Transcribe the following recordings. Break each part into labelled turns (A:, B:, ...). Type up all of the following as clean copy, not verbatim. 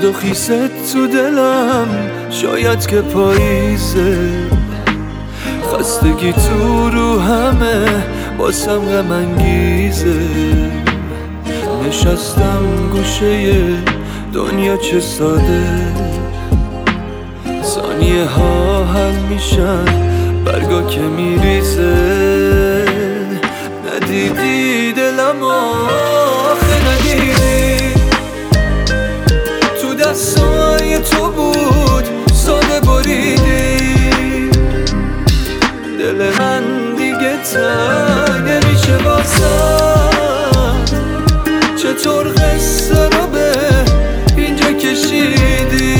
A: باد و خیست تو دلم، شاید که پاییزه. خستگی تو رو همه باسم غم انگیزه. نشستم گوشه دنیا چه ساده، ثانیه ها حل میشن برگا که میریزه. ندیدی دلم آخه ندیدی، تو دستای تو بود ساده بریدی. دل من دیگه تنگ نمیشه بازم، چطور قصه رو به اینجا کشیدی.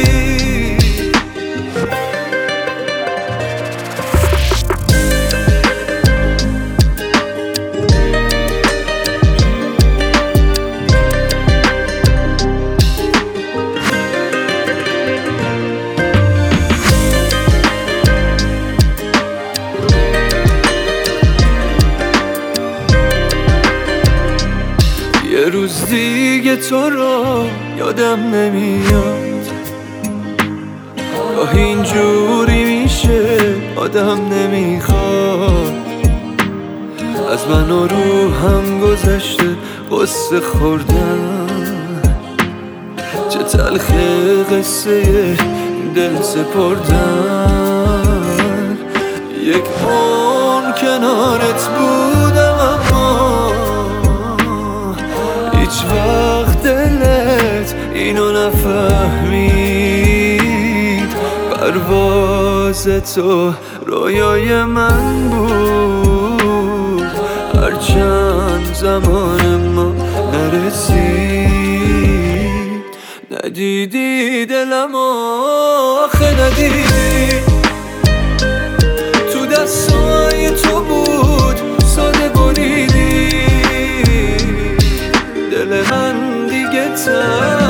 A: یه روز دیگه تو رو یادم نمیاد، گاهی اینجوری میشه آدم نمیخواد. از من و روحم گذشته قصه خوردن، چه تلخ قصه دل سپردن. یک عمر کنارت بودم اما هیچ وقت دلت اینو نفهمید. پرواز تو رویای من بود، هرچند زمان ما نرسید. ندیدی دلم آخه ندیدی، تو دستای تو بود ساده بریدی. دل من دیگه